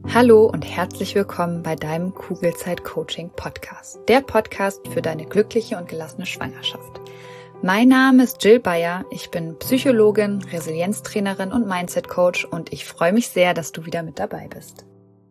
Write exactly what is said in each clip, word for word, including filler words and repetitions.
Hallo und herzlich willkommen bei deinem Kugelzeit-Coaching-Podcast, der Podcast für deine glückliche und gelassene Schwangerschaft. Mein Name ist Jill Bayer, ich bin Psychologin, Resilienztrainerin und Mindset-Coach und ich freue mich sehr, dass du wieder mit dabei bist.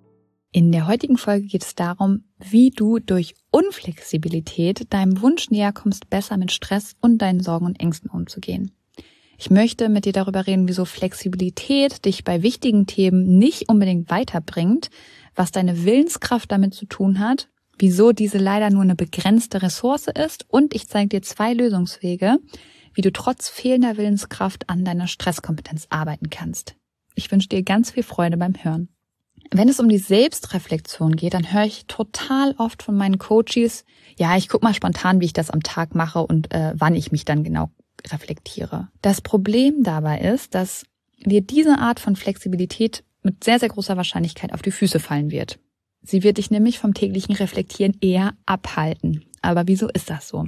In der heutigen Folge geht es darum, wie du durch Unflexibilität deinem Wunsch näher kommst, besser mit Stress und deinen Sorgen und Ängsten umzugehen. Ich möchte mit dir darüber reden, wieso Flexibilität dich bei wichtigen Themen nicht unbedingt weiterbringt, was deine Willenskraft damit zu tun hat, wieso diese leider nur eine begrenzte Ressource ist und ich zeige dir zwei Lösungswege, wie du trotz fehlender Willenskraft an deiner Stresskompetenz arbeiten kannst. Ich wünsche dir ganz viel Freude beim Hören. Wenn es um die Selbstreflexion geht, dann höre ich total oft von meinen Coaches, ja, ich gucke mal spontan, wie ich das am Tag mache und äh, wann ich mich dann genau reflektiere. Das Problem dabei ist, dass dir diese Art von Flexibilität mit sehr, sehr großer Wahrscheinlichkeit auf die Füße fallen wird. Sie wird dich nämlich vom täglichen Reflektieren eher abhalten. Aber wieso ist das so?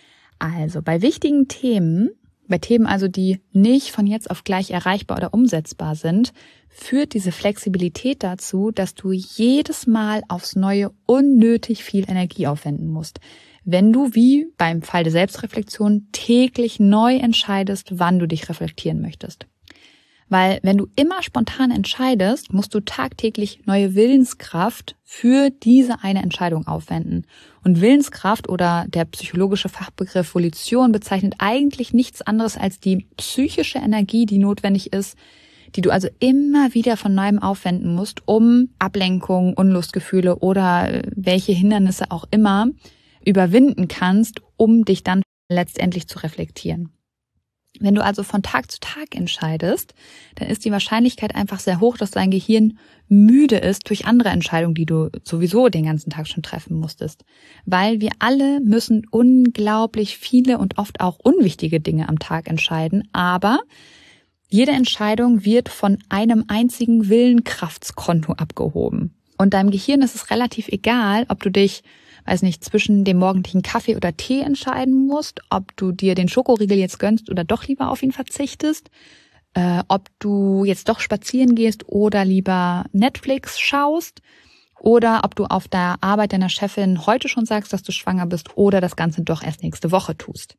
Also bei wichtigen Themen, bei Themen also, die nicht von jetzt auf gleich erreichbar oder umsetzbar sind, führt diese Flexibilität dazu, dass du jedes Mal aufs Neue unnötig viel Energie aufwenden musst. Wenn du, wie beim Fall der Selbstreflexion, täglich neu entscheidest, wann du dich reflektieren möchtest. Weil wenn du immer spontan entscheidest, musst du tagtäglich neue Willenskraft für diese eine Entscheidung aufwenden. Und Willenskraft oder der psychologische Fachbegriff Volition bezeichnet eigentlich nichts anderes als die psychische Energie, die notwendig ist, die du also immer wieder von neuem aufwenden musst, um Ablenkung, Unlustgefühle oder welche Hindernisse auch immer überwinden kannst, um dich dann letztendlich zu reflektieren. Wenn du also von Tag zu Tag entscheidest, dann ist die Wahrscheinlichkeit einfach sehr hoch, dass dein Gehirn müde ist durch andere Entscheidungen, die du sowieso den ganzen Tag schon treffen musstest. Weil wir alle müssen unglaublich viele und oft auch unwichtige Dinge am Tag entscheiden, aber jede Entscheidung wird von einem einzigen Willenkraftskonto abgehoben. Und deinem Gehirn ist es relativ egal, ob du dich weiß nicht, zwischen dem morgendlichen Kaffee oder Tee entscheiden musst, ob du dir den Schokoriegel jetzt gönnst oder doch lieber auf ihn verzichtest, äh, ob du jetzt doch spazieren gehst oder lieber Netflix schaust oder ob du auf der Arbeit deiner Chefin heute schon sagst, dass du schwanger bist oder das Ganze doch erst nächste Woche tust.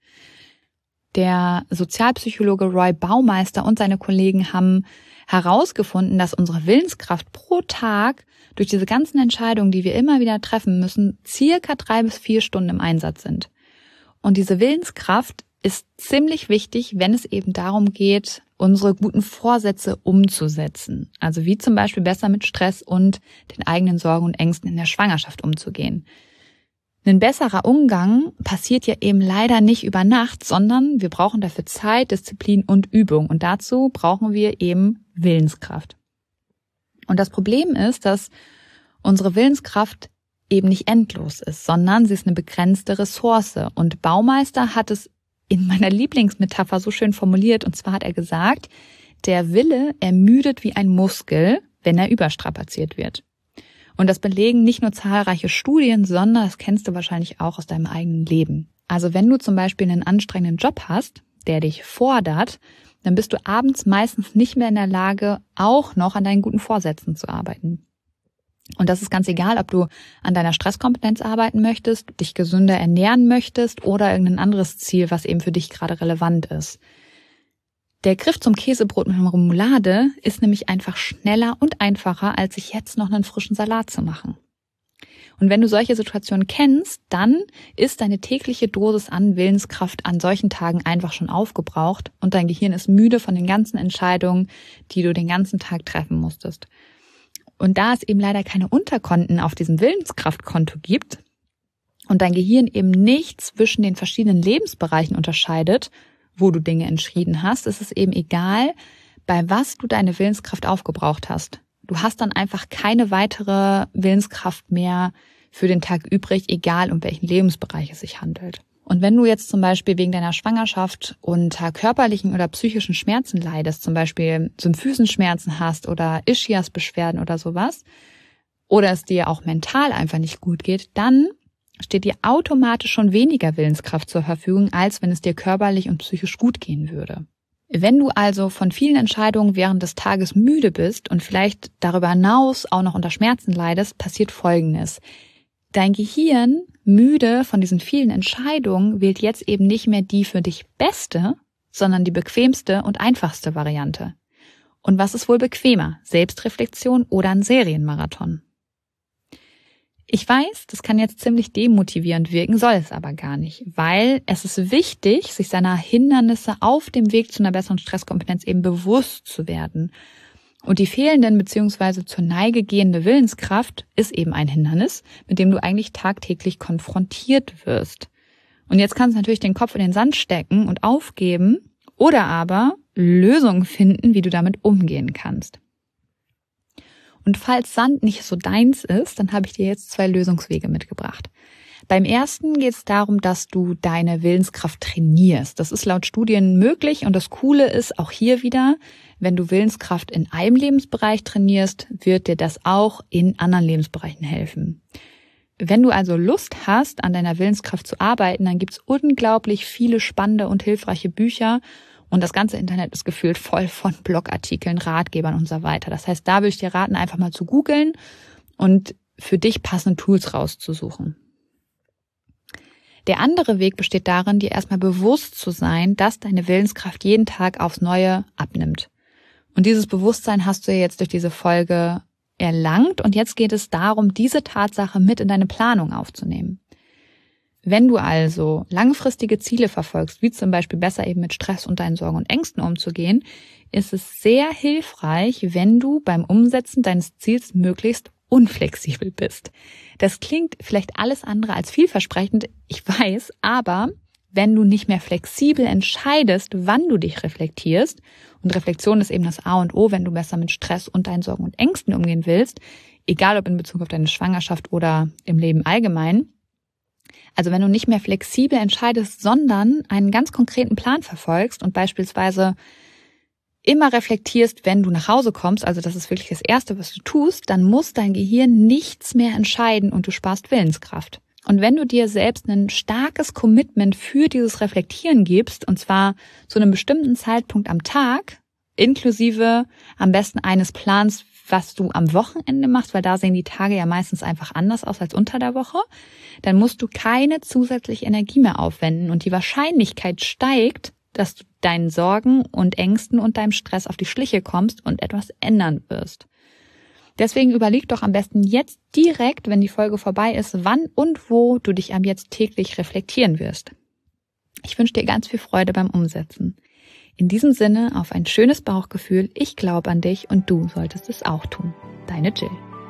Der Sozialpsychologe Roy Baumeister und seine Kollegen haben herausgefunden, dass unsere Willenskraft pro Tag durch diese ganzen Entscheidungen, die wir immer wieder treffen müssen, circa drei bis vier Stunden im Einsatz sind. Und diese Willenskraft ist ziemlich wichtig, wenn es eben darum geht, unsere guten Vorsätze umzusetzen. Also wie zum Beispiel besser mit Stress und den eigenen Sorgen und Ängsten in der Schwangerschaft umzugehen. Ein besserer Umgang passiert ja eben leider nicht über Nacht, sondern wir brauchen dafür Zeit, Disziplin und Übung. Und dazu brauchen wir eben Willenskraft. Und das Problem ist, dass unsere Willenskraft eben nicht endlos ist, sondern sie ist eine begrenzte Ressource. Und Baumeister hat es in meiner Lieblingsmetapher so schön formuliert. Und zwar hat er gesagt, der Wille ermüdet wie ein Muskel, wenn er überstrapaziert wird. Und das belegen nicht nur zahlreiche Studien, sondern das kennst du wahrscheinlich auch aus deinem eigenen Leben. Also wenn du zum Beispiel einen anstrengenden Job hast, der dich fordert, dann bist du abends meistens nicht mehr in der Lage, auch noch an deinen guten Vorsätzen zu arbeiten. Und das ist ganz egal, ob du an deiner Stresskompetenz arbeiten möchtest, dich gesünder ernähren möchtest oder irgendein anderes Ziel, was eben für dich gerade relevant ist. Der Griff zum Käsebrot mit einer Remoulade ist nämlich einfach schneller und einfacher, als sich jetzt noch einen frischen Salat zu machen. Und wenn du solche Situationen kennst, dann ist deine tägliche Dosis an Willenskraft an solchen Tagen einfach schon aufgebraucht und dein Gehirn ist müde von den ganzen Entscheidungen, die du den ganzen Tag treffen musstest. Und da es eben leider keine Unterkonten auf diesem Willenskraftkonto gibt und dein Gehirn eben nicht zwischen den verschiedenen Lebensbereichen unterscheidet, wo du Dinge entschieden hast, ist es eben egal, bei was du deine Willenskraft aufgebraucht hast. Du hast dann einfach keine weitere Willenskraft mehr für den Tag übrig, egal um welchen Lebensbereich es sich handelt. Und wenn du jetzt zum Beispiel wegen deiner Schwangerschaft unter körperlichen oder psychischen Schmerzen leidest, zum Beispiel Symphysenschmerzen hast oder Ischias-Beschwerden oder sowas, oder es dir auch mental einfach nicht gut geht, dann steht dir automatisch schon weniger Willenskraft zur Verfügung, als wenn es dir körperlich und psychisch gut gehen würde. Wenn du also von vielen Entscheidungen während des Tages müde bist und vielleicht darüber hinaus auch noch unter Schmerzen leidest, passiert Folgendes. Dein Gehirn, müde von diesen vielen Entscheidungen, wählt jetzt eben nicht mehr die für dich beste, sondern die bequemste und einfachste Variante. Und was ist wohl bequemer? Selbstreflexion oder ein Serienmarathon? Ich weiß, das kann jetzt ziemlich demotivierend wirken, soll es aber gar nicht, weil es ist wichtig, sich seiner Hindernisse auf dem Weg zu einer besseren Stresskompetenz eben bewusst zu werden. Und die fehlenden bzw. zur Neige gehende Willenskraft ist eben ein Hindernis, mit dem du eigentlich tagtäglich konfrontiert wirst. Und jetzt kannst du natürlich den Kopf in den Sand stecken und aufgeben oder aber Lösungen finden, wie du damit umgehen kannst. Und falls Sand nicht so deins ist, dann habe ich dir jetzt zwei Lösungswege mitgebracht. Beim ersten geht es darum, dass du deine Willenskraft trainierst. Das ist laut Studien möglich und das Coole ist auch hier wieder, wenn du Willenskraft in einem Lebensbereich trainierst, wird dir das auch in anderen Lebensbereichen helfen. Wenn du also Lust hast, an deiner Willenskraft zu arbeiten, dann gibt es unglaublich viele spannende und hilfreiche Bücher. Und das ganze Internet ist gefüllt voll von Blogartikeln, Ratgebern und so weiter. Das heißt, da würde ich dir raten, einfach mal zu googeln und für dich passende Tools rauszusuchen. Der andere Weg besteht darin, dir erstmal bewusst zu sein, dass deine Willenskraft jeden Tag aufs Neue abnimmt. Und dieses Bewusstsein hast du ja jetzt durch diese Folge erlangt. Und jetzt geht es darum, diese Tatsache mit in deine Planung aufzunehmen. Wenn du also langfristige Ziele verfolgst, wie zum Beispiel besser eben mit Stress und deinen Sorgen und Ängsten umzugehen, ist es sehr hilfreich, wenn du beim Umsetzen deines Ziels möglichst unflexibel bist. Das klingt vielleicht alles andere als vielversprechend, ich weiß, aber wenn du nicht mehr flexibel entscheidest, wann du dich reflektierst, und Reflexion ist eben das A und O, wenn du besser mit Stress und deinen Sorgen und Ängsten umgehen willst, egal ob in Bezug auf deine Schwangerschaft oder im Leben allgemein, also wenn du nicht mehr flexibel entscheidest, sondern einen ganz konkreten Plan verfolgst und beispielsweise immer reflektierst, wenn du nach Hause kommst, also das ist wirklich das Erste, was du tust, dann muss dein Gehirn nichts mehr entscheiden und du sparst Willenskraft. Und wenn du dir selbst ein starkes Commitment für dieses Reflektieren gibst, und zwar zu einem bestimmten Zeitpunkt am Tag, inklusive am besten eines Plans, was du am Wochenende machst, weil da sehen die Tage ja meistens einfach anders aus als unter der Woche, dann musst du keine zusätzliche Energie mehr aufwenden und die Wahrscheinlichkeit steigt, dass du deinen Sorgen und Ängsten und deinem Stress auf die Schliche kommst und etwas ändern wirst. Deswegen überleg doch am besten jetzt direkt, wenn die Folge vorbei ist, wann und wo du dich ab jetzt täglich reflektieren wirst. Ich wünsche dir ganz viel Freude beim Umsetzen. In diesem Sinne auf ein schönes Bauchgefühl, ich glaube an dich und du solltest es auch tun. Deine Jill.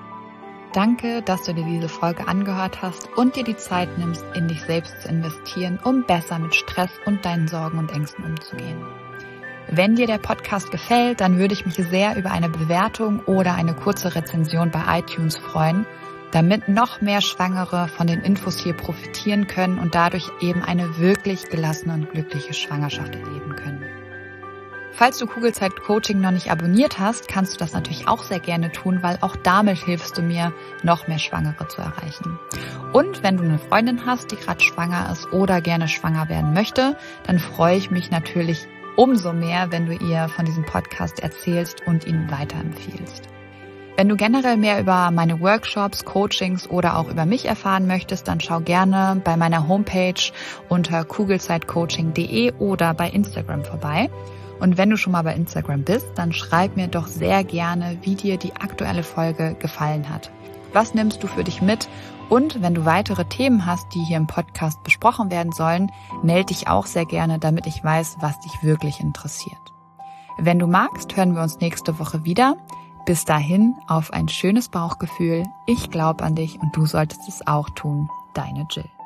Danke, dass du dir diese Folge angehört hast und dir die Zeit nimmst, in dich selbst zu investieren, um besser mit Stress und deinen Sorgen und Ängsten umzugehen. Wenn dir der Podcast gefällt, dann würde ich mich sehr über eine Bewertung oder eine kurze Rezension bei iTunes freuen, damit noch mehr Schwangere von den Infos hier profitieren können und dadurch eben eine wirklich gelassene und glückliche Schwangerschaft erleben können. Falls du Kugelzeit Coaching noch nicht abonniert hast, kannst du das natürlich auch sehr gerne tun, weil auch damit hilfst du mir, noch mehr Schwangere zu erreichen. Und wenn du eine Freundin hast, die gerade schwanger ist oder gerne schwanger werden möchte, dann freue ich mich natürlich umso mehr, wenn du ihr von diesem Podcast erzählst und ihn weiterempfiehlst. Wenn du generell mehr über meine Workshops, Coachings oder auch über mich erfahren möchtest, dann schau gerne bei meiner Homepage unter kugelzeitcoaching punkt de oder bei Instagram vorbei. Und wenn du schon mal bei Instagram bist, dann schreib mir doch sehr gerne, wie dir die aktuelle Folge gefallen hat. Was nimmst du für dich mit? Und wenn du weitere Themen hast, die hier im Podcast besprochen werden sollen, melde dich auch sehr gerne, damit ich weiß, was dich wirklich interessiert. Wenn du magst, hören wir uns nächste Woche wieder. Bis dahin auf ein schönes Bauchgefühl. Ich glaube an dich und du solltest es auch tun. Deine Jill.